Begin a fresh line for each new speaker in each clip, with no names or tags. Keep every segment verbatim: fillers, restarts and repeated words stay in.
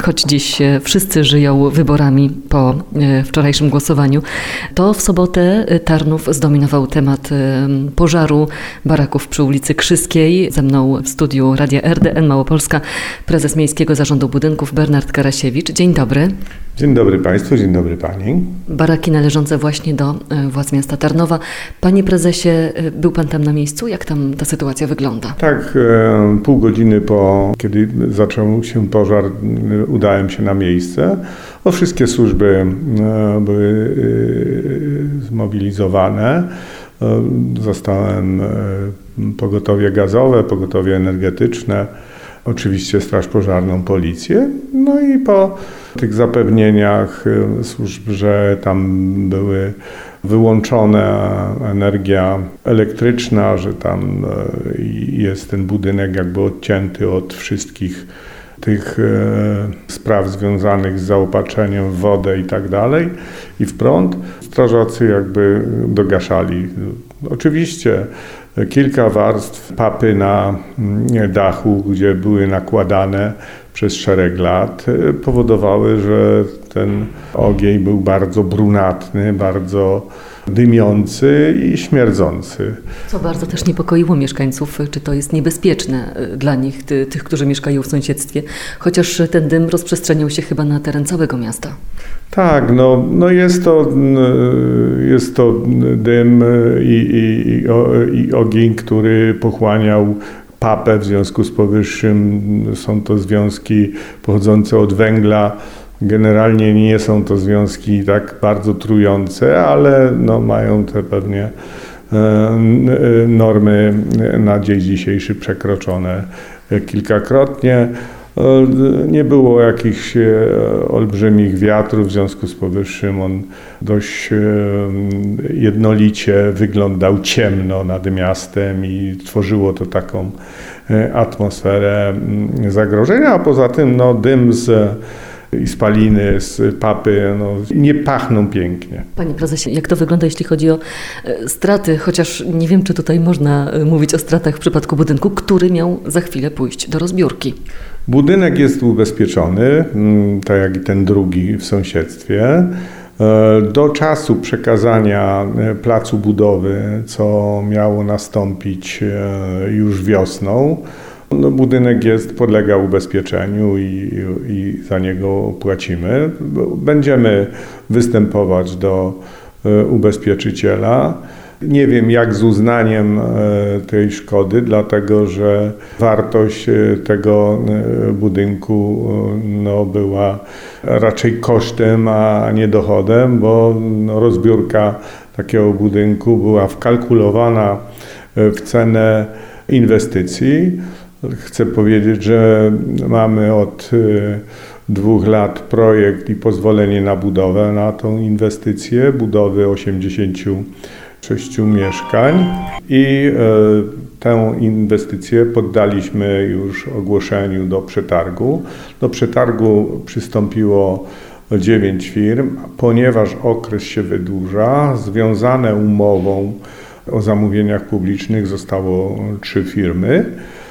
choć dziś wszyscy żyją wyborami po wczorajszym głosowaniu, to w sobotę Tarnów zdominował temat pożaru baraków przy ulicy Krzyskiej. Ze mną w studiu Radia R D N Małopolska prezes Miejskiego Zarządu Budynków Bernard Karasiewicz. Dzień dobry.
Dzień dobry Państwu, dzień dobry Pani.
Baraki należące właśnie do władz miasta Tarnowa. Panie prezesie, był Pan tam na miejscu? Jak tam ta sytuacja wygląda?
Tak, pół godziny po, kiedy zaczął się pożar, udałem się na miejsce. O, wszystkie służby były zmobilizowane. Zastałem pogotowie gazowe, pogotowie energetyczne, oczywiście straż pożarną, policję. No i po tych zapewnieniach służb, że tam były wyłączona energia elektryczna, że tam jest ten budynek jakby odcięty od wszystkich tych spraw związanych z zaopatrzeniem w wodę i tak dalej i w prąd, strażacy jakby dogaszali. Oczywiście kilka warstw papy na dachu, gdzie były nakładane przez szereg lat, powodowały, że ten ogień był bardzo brunatny, bardzo dymiący i śmierdzący.
Co bardzo też niepokoiło mieszkańców, czy to jest niebezpieczne dla nich, ty, tych, którzy mieszkają w sąsiedztwie, chociaż ten dym rozprzestrzeniał się chyba na teren całego miasta.
Tak, no, no jest to, jest to dym i, i, i, i ogień, który pochłaniał papę. W związku z powyższym są to związki pochodzące od węgla. Generalnie nie są to związki tak bardzo trujące, ale no mają te pewnie normy na dzień dzisiejszy przekroczone kilkakrotnie. Nie było jakichś olbrzymich wiatrów, w związku z powyższym on dość jednolicie wyglądał ciemno nad miastem i tworzyło to taką atmosferę zagrożenia, a poza tym no, dym z i spaliny, z papy, no, nie pachną pięknie.
Panie prezesie, jak to wygląda, jeśli chodzi o straty, chociaż nie wiem, czy tutaj można mówić o stratach w przypadku budynku, który miał za chwilę pójść do rozbiórki?
Budynek jest ubezpieczony, tak jak i ten drugi w sąsiedztwie. Do czasu przekazania placu budowy, co miało nastąpić już wiosną, no, budynek jest, podlega ubezpieczeniu i, i za niego płacimy. Będziemy występować do ubezpieczyciela. Nie wiem jak z uznaniem tej szkody, dlatego że wartość tego budynku no, była raczej kosztem, a nie dochodem, bo no, rozbiórka takiego budynku była wkalkulowana w cenę inwestycji. Chcę powiedzieć, że mamy od dwóch lat projekt i pozwolenie na budowę, na tą inwestycję, budowy osiemdziesięciu sześciu mieszkań i tę inwestycję poddaliśmy już ogłoszeniu do przetargu. Do przetargu przystąpiło dziewięć firm, ponieważ okres się wydłuża, związane umową o zamówieniach publicznych zostało trzy firmy.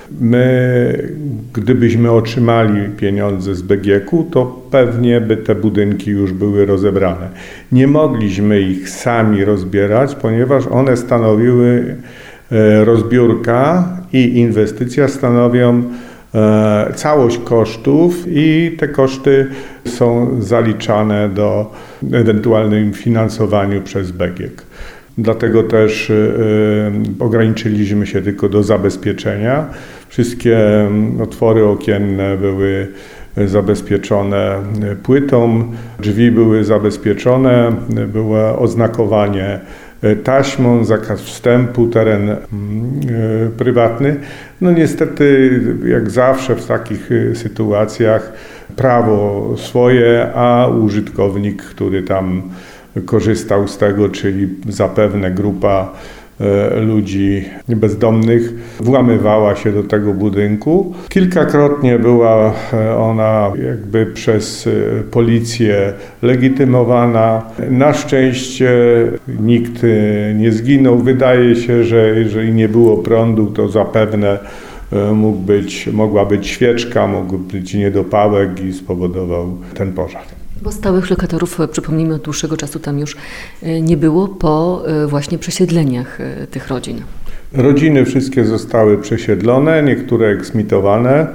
My, gdybyśmy otrzymali pieniądze z B G K-u, to pewnie by te budynki już były rozebrane. Nie mogliśmy ich sami rozbierać, ponieważ one stanowiły, rozbiórka i inwestycja stanowią całość kosztów i te koszty są zaliczane do ewentualnym finansowaniu przez B G K. Dlatego też ograniczyliśmy się tylko do zabezpieczenia. Wszystkie otwory okienne były zabezpieczone płytą, drzwi były zabezpieczone, było oznakowanie taśmą, zakaz wstępu, teren prywatny. No niestety, jak zawsze w takich sytuacjach, prawo swoje, a użytkownik, który tam korzystał z tego, czyli zapewne grupa ludzi bezdomnych włamywała się do tego budynku. Kilkakrotnie była ona jakby przez policję legitymowana. Na szczęście nikt nie zginął. Wydaje się, że jeżeli nie było prądu, to zapewne mógł być, mogła być świeczka, mógł być niedopałek i spowodował ten pożar.
Bo stałych lokatorów, przypomnijmy, od dłuższego czasu tam już nie było po właśnie przesiedleniach tych rodzin.
Rodziny wszystkie zostały przesiedlone, niektóre eksmitowane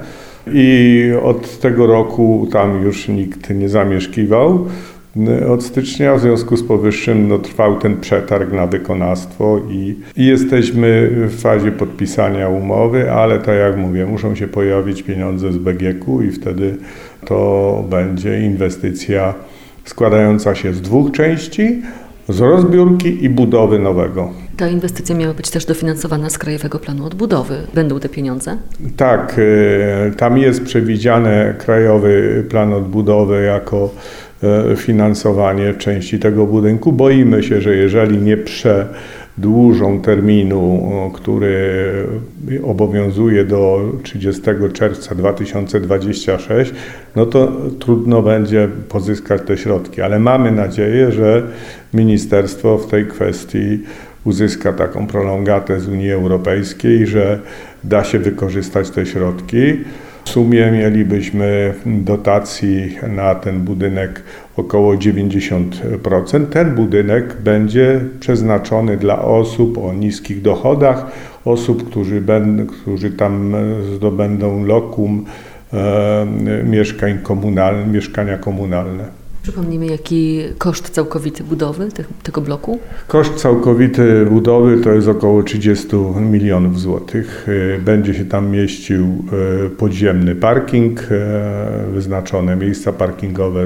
i od tego roku tam już nikt nie zamieszkiwał. Od stycznia w związku z powyższym no, trwał ten przetarg na wykonawstwo i, i jesteśmy w fazie podpisania umowy, ale tak jak mówię, muszą się pojawić pieniądze z B G K-u i wtedy to będzie inwestycja składająca się z dwóch części, z rozbiórki i budowy nowego.
Ta inwestycja miała być też dofinansowana z Krajowego Planu Odbudowy. Będą te pieniądze?
Tak, tam jest przewidziany Krajowy Plan Odbudowy jako finansowanie części tego budynku. Boimy się, że jeżeli nie przedłużą terminu, który obowiązuje do trzydziestego czerwca dwa tysiące dwudziestego szóstego, no to trudno będzie pozyskać te środki. Ale mamy nadzieję, że ministerstwo w tej kwestii uzyska taką prolongatę z Unii Europejskiej, że da się wykorzystać te środki. W sumie mielibyśmy dotacji na ten budynek około dziewięćdziesiąt procent. Ten budynek będzie przeznaczony dla osób o niskich dochodach, osób, którzy, będą, którzy tam zdobędą lokum e, mieszkań komunalnych, mieszkania komunalne.
Przypomnijmy, jaki koszt całkowity budowy te, tego bloku?
Koszt całkowity budowy to jest około trzydzieści milionów złotych. Będzie się tam mieścił podziemny parking, wyznaczone miejsca parkingowe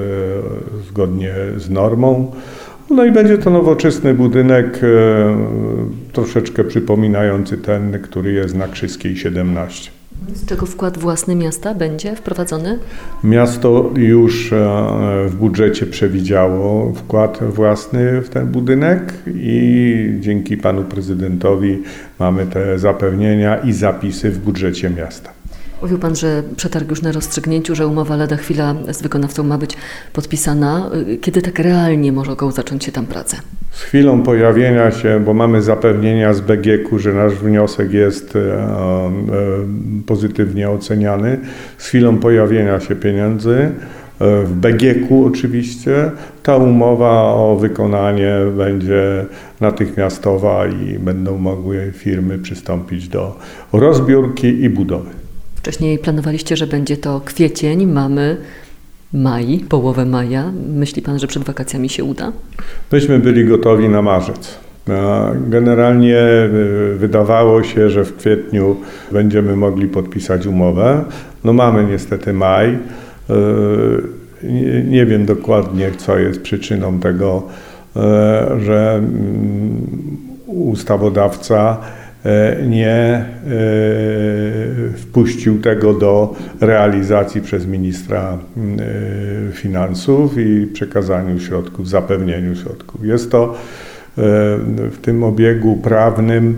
zgodnie z normą. No i będzie to nowoczesny budynek, troszeczkę przypominający ten, który jest na Krzyskiej siedemnaście.
Z czego wkład własny miasta będzie wprowadzony?
Miasto już w budżecie przewidziało wkład własny w ten budynek i dzięki panu prezydentowi mamy te zapewnienia i zapisy w budżecie miasta.
Mówił pan, że przetarg już na rozstrzygnięciu, że umowa lada chwila z wykonawcą ma być podpisana. Kiedy tak realnie mogą zacząć się tam prace?
Z chwilą pojawienia się, bo mamy zapewnienia z B G K-u, że nasz wniosek jest e, e, pozytywnie oceniany. Z chwilą pojawienia się pieniędzy e, w B G K-u oczywiście ta umowa o wykonanie będzie natychmiastowa i będą mogły firmy przystąpić do rozbiórki i budowy.
Wcześniej planowaliście, że będzie to kwiecień, mamy maj, połowę maja. Myśli pan, że przed wakacjami się uda?
Myśmy byli gotowi na marzec. Generalnie wydawało się, że w kwietniu będziemy mogli podpisać umowę. No mamy niestety maj. Nie wiem dokładnie, co jest przyczyną tego, że ustawodawca nie wpuścił tego do realizacji przez ministra finansów i przekazaniu środków, zapewnieniu środków. Jest to w tym obiegu prawnym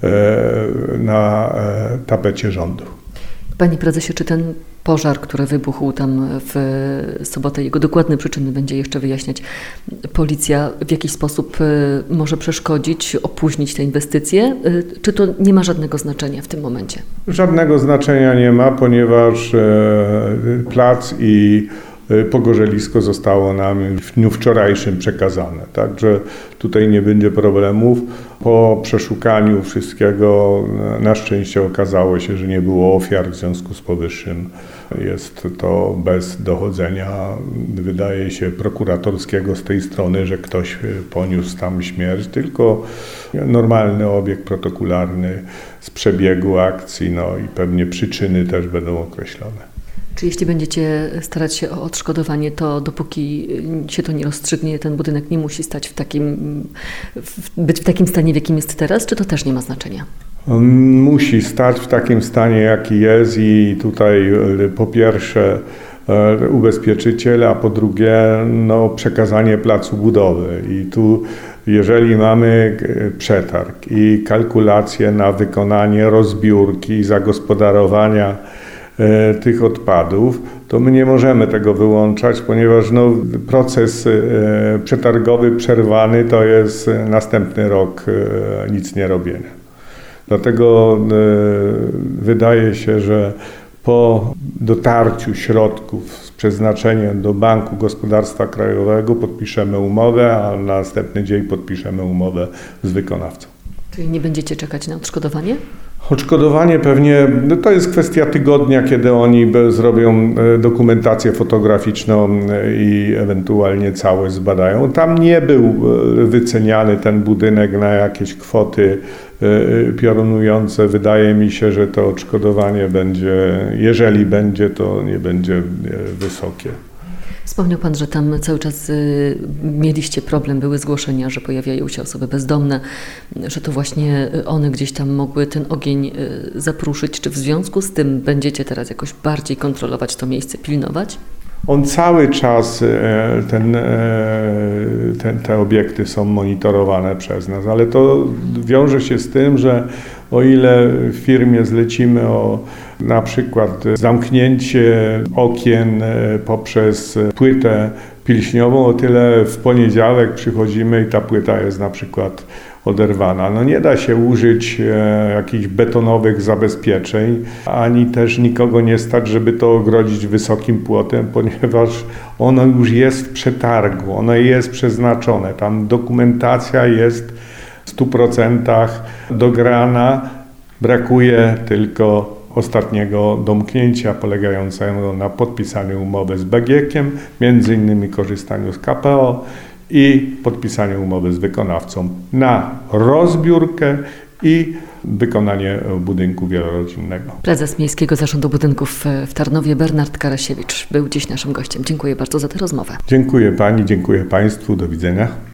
na tapecie rządu.
Panie prezesie, czy ten pożar, który wybuchł tam w sobotę, jego dokładne przyczyny będzie jeszcze wyjaśniać policja, w jakiś sposób może przeszkodzić, opóźnić te inwestycje? Czy to nie ma żadnego znaczenia w tym momencie?
Żadnego znaczenia nie ma, ponieważ plac i pogorzelisko zostało nam w dniu wczorajszym przekazane, także tutaj nie będzie problemów. Po przeszukaniu wszystkiego na szczęście okazało się, że nie było ofiar, w związku z powyższym jest to bez dochodzenia, wydaje się, prokuratorskiego z tej strony, że ktoś poniósł tam śmierć, tylko normalny obieg protokolarny z przebiegu akcji, no i pewnie przyczyny też będą określone.
Czy jeśli będziecie starać się o odszkodowanie, to dopóki się to nie rozstrzygnie, ten budynek nie musi stać w takim, być w takim stanie, w jakim jest teraz, czy to też nie ma znaczenia?
On musi stać w takim stanie, jaki jest i tutaj po pierwsze ubezpieczyciel, a po drugie no, przekazanie placu budowy. I tu jeżeli mamy przetarg i kalkulacje na wykonanie rozbiórki i zagospodarowania tych odpadów, to my nie możemy tego wyłączać, ponieważ no, proces przetargowy przerwany to jest następny rok nic nie robienia. Dlatego wydaje się, że po dotarciu środków z przeznaczeniem do Banku Gospodarstwa Krajowego podpiszemy umowę, a na następny dzień podpiszemy umowę z wykonawcą.
Czyli nie będziecie czekać na odszkodowanie?
Odszkodowanie pewnie, no to jest kwestia tygodnia, kiedy oni zrobią dokumentację fotograficzną i ewentualnie całość zbadają. Tam nie był wyceniany ten budynek na jakieś kwoty piorunujące. Wydaje mi się, że to odszkodowanie będzie, jeżeli będzie, to nie będzie wysokie.
Wspomniał Pan, że tam cały czas y, mieliście problem, były zgłoszenia, że pojawiają się osoby bezdomne, że to właśnie one gdzieś tam mogły ten ogień y, zapruszyć. Czy w związku z tym będziecie teraz jakoś bardziej kontrolować to miejsce, pilnować?
On cały czas, ten, ten, te obiekty są monitorowane przez nas, ale to wiąże się z tym, że o ile w firmie zlecimy o na przykład zamknięcie okien poprzez płytę pilśniową, o tyle w poniedziałek przychodzimy i ta płyta jest na przykład oderwana. No nie da się użyć e, jakichś betonowych zabezpieczeń, ani też nikogo nie stać, żeby to ogrodzić wysokim płotem, ponieważ ono już jest w przetargu, ono jest przeznaczone. Tam dokumentacja jest w stu procentach dograna, brakuje tylko ostatniego domknięcia polegającego na podpisaniu umowy z B G K-iem, między innymi korzystaniu z K P O i podpisaniu umowy z wykonawcą na rozbiórkę i wykonanie budynku wielorodzinnego.
Prezes Miejskiego Zarządu Budynków w Tarnowie Bernard Karasiewicz był dziś naszym gościem. Dziękuję bardzo za tę rozmowę.
Dziękuję Pani, dziękuję Państwu. Do widzenia.